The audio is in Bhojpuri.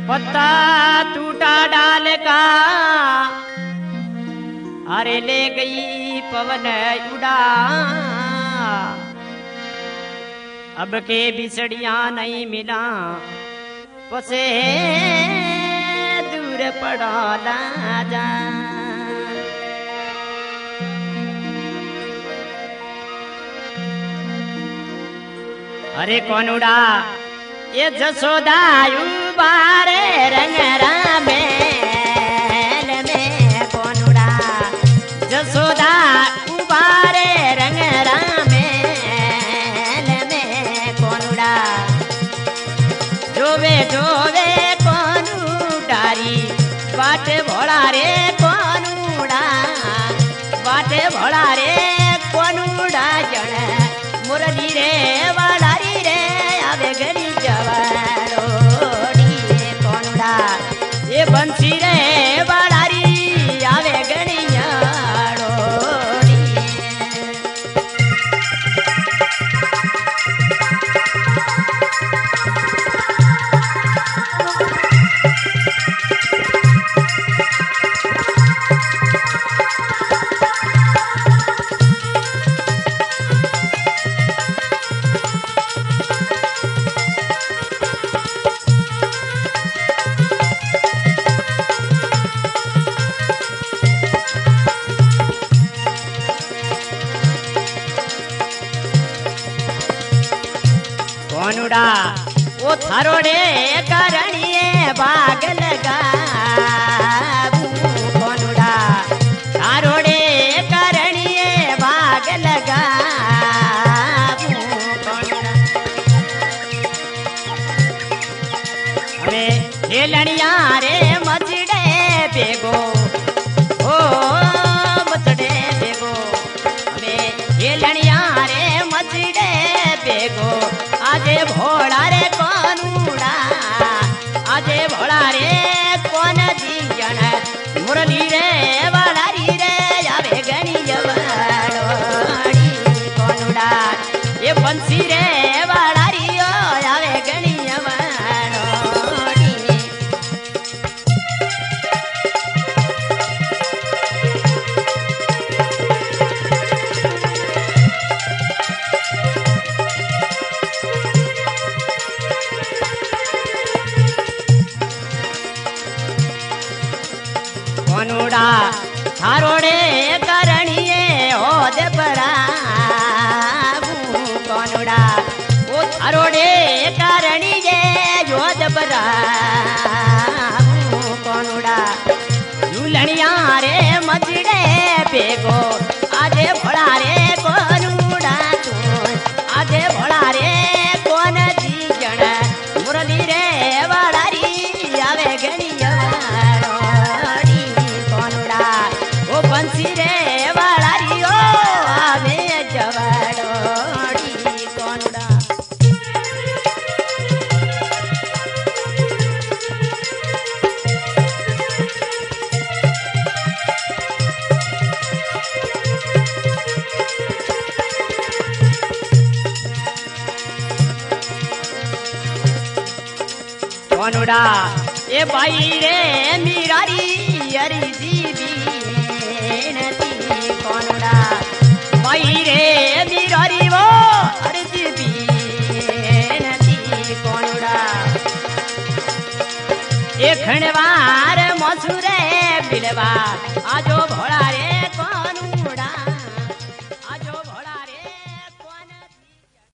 पत्ता टूटा डाल का अरे ले गई पवन उड़ा। अब के बिछड़िया नहीं मिला पसे दूर पड़ा जा। अरे कौन उड़ा ये जसोदा बारे रंगरा मेल में कौन उड़ा जसोदा उबारे रंगरा मेल में कौन उड़ा। जोवे जोवे कौन उडारी बाटे भोला रे कौन उड़ा बाटे भोला रे कौन उड़ा जण मुरली रे वालारी रे आवे गरी जवारोड़ी कौन उड़ा ये बंसी रे वालारी आवे गरी यारोड़ी। कौनुड़ा वो थारोड़े करणिए बाग लगा कौनुड़ा थारोड़े करणिए बाग लगा अरे खेलनिया रे मचड़े बेगो ओ मचड़े बेगो अरे खेलनिया रे मचड़े बेगो आजे भोला रे कौन उड़ा आजे भोला रे कौन जीजन मुरली रे वालारी रे आवे गणी जवाड़ी कौन उड़ा ये बंसी रे वालारी ओ आवे गणी जवाड़ी। कौनुड़ा थारोड़े करणिए हो दे बरा कौनुड़ा वो थारोड़े करणिए हो दे बरा कौनुड़ा झूलनिया रे मजड़े बेगो आजे भोला रे कौनुड़ा तू आजे भोला रे कौन जीजन मुरली रे वालारी आवे गणी बंसी रे वालारी ओ आवे जवाड़ोड़ी कौनुड़ा। कौनुड़ा ये बाई रे मीरारी अरी जीवी कौनुड़ा बाई रे मीरारी वो अर्जी बीनती कौनुड़ा एक खणवार मसुरे बिलवा आजो